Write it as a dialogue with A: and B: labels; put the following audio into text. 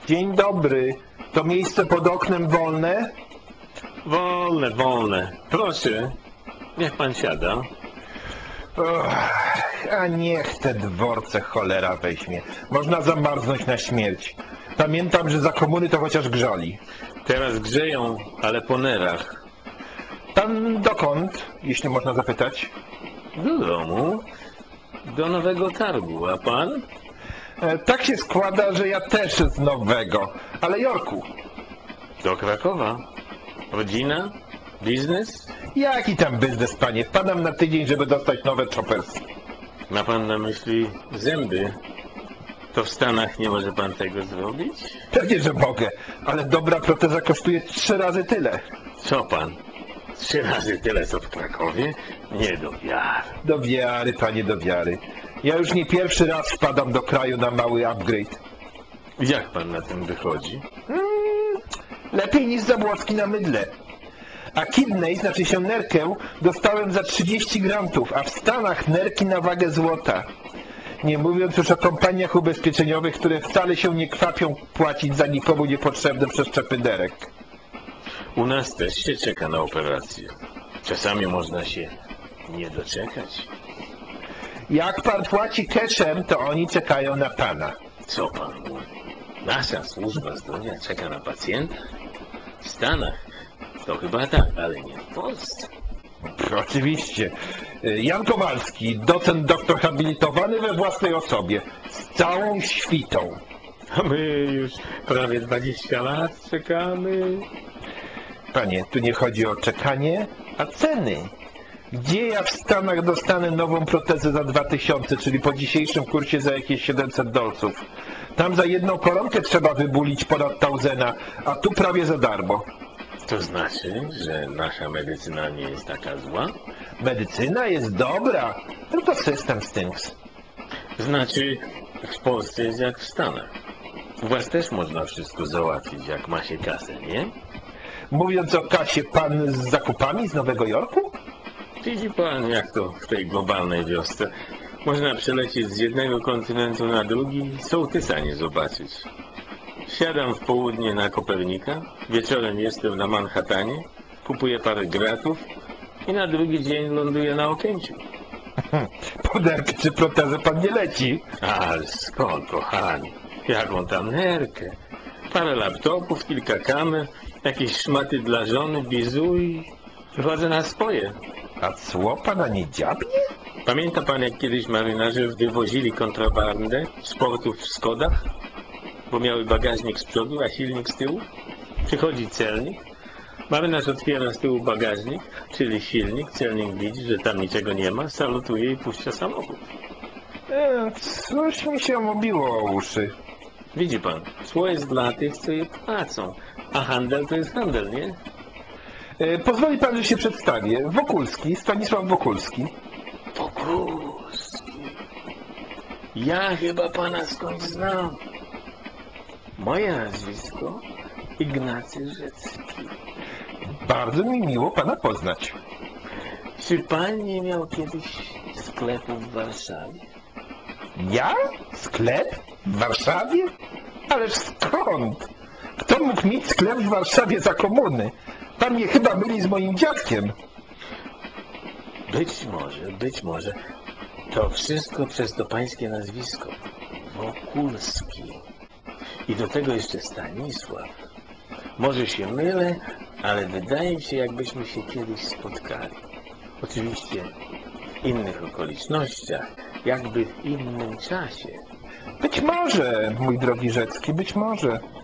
A: Dzień dobry. To miejsce pod oknem wolne?
B: Wolne, wolne. Proszę, niech pan siada.
A: A niech te dworce cholera weźmie. Można zamarznąć na śmierć. Pamiętam, że za komuny to chociaż grzali.
B: Teraz grzeją, ale po nerach.
A: Pan dokąd, jeśli można zapytać?
B: Do domu, do Nowego Targu, a pan?
A: Tak się składa, że ja też z Nowego, ale Jorku.
B: Do Krakowa. Rodzina? Biznes?
A: Jaki tam biznes, panie? Wpadam na tydzień, żeby dostać nowe choppers.
B: Ma pan na myśli zęby? To w Stanach nie może pan tego zrobić?
A: Pewnie, że mogę, ale dobra proteza kosztuje 3 razy tyle.
B: Co pan? 3 razy tyle, co w Krakowie? Nie do wiary.
A: Do wiary, panie, do wiary. Ja już nie pierwszy raz wpadam do kraju na mały upgrade.
B: Jak pan na tym wychodzi?
A: Lepiej niż Zabłocki na mydle. A kidney, znaczy się nerkę, dostałem za 30 grantów, a w Stanach nerki na wagę złota. Nie mówiąc już o kompaniach ubezpieczeniowych, które wcale się nie kwapią płacić za nikomu niepotrzebne przeszczepy derek.
B: U nas też się czeka na operację. Czasami można się nie doczekać.
A: Jak pan płaci cashem, to oni czekają na pana.
B: Co pan mówi? Nasza służba zdrowia czeka na pacjenta? W Stanach to chyba tak, ale nie w Polsce.
A: Oczywiście. Jan Kowalski, docent doktor habilitowany we własnej osobie, z całą świtą.
B: A my już prawie 20 lat czekamy.
A: Panie, tu nie chodzi o czekanie, a ceny. Gdzie ja w Stanach dostanę nową protezę za 2000, czyli po dzisiejszym kursie za jakieś 700 dolców? Tam za jedną koronkę trzeba wybulić ponad tausena, a tu prawie za darmo.
B: To znaczy, że nasza medycyna nie jest taka zła?
A: Medycyna jest dobra, tylko system stinks.
B: Znaczy, w Polsce jest jak w Stanach. U was też można wszystko załatwić, jak ma się kasę, nie?
A: Mówiąc o kasie, pan z zakupami z Nowego Jorku?
B: Widzi pan, jak to w tej globalnej wiosce. Można przelecieć z jednego kontynentu na drugi i sołtysa nie zobaczyć. Siadam w południe na Kopernika, wieczorem jestem na Manhattanie, kupuję parę gratów i na drugi dzień ląduję na Okęciu.
A: Po nerkę czy protezę pan nie leci.
B: Ale skąd, kochani? Jaką tam nerkę? Parę laptopów, kilka kamer, jakieś szmaty dla żony, bizu i wychodzę na swoje.
A: A cło pana nie dziabnie?
B: Pamięta pan, jak kiedyś marynarze wywozili kontrabandę z portów w Skodach? Bo miały bagażnik z przodu, a silnik z tyłu? Przychodzi celnik, marynarz otwiera z tyłu bagażnik, czyli silnik, celnik widzi, że tam niczego nie ma, salutuje i puszcza samochód.
A: Coś mi się obiło o uszy.
B: Widzi pan, cło jest dla tych, co je płacą, a handel to jest handel, nie?
A: Pozwoli pan, że się przedstawię. Wokulski, Stanisław Wokulski.
B: Wokulski. Ja chyba pana skądś znam. Moje nazwisko Ignacy Rzecki.
A: Bardzo mi miło pana poznać.
B: Czy pan nie miał kiedyś sklepu w Warszawie?
A: Ja? Sklep? W Warszawie? Ależ skąd? Kto mógł mieć sklep w Warszawie za komuny? Pan mnie chyba myli z moim dziadkiem.
B: Być może. To wszystko przez to pańskie nazwisko. Wokulski. I do tego jeszcze Stanisław. Może się mylę, ale wydaje mi się, jakbyśmy się kiedyś spotkali. Oczywiście w innych okolicznościach, jakby w innym czasie.
A: Być może, mój drogi Rzecki, być może.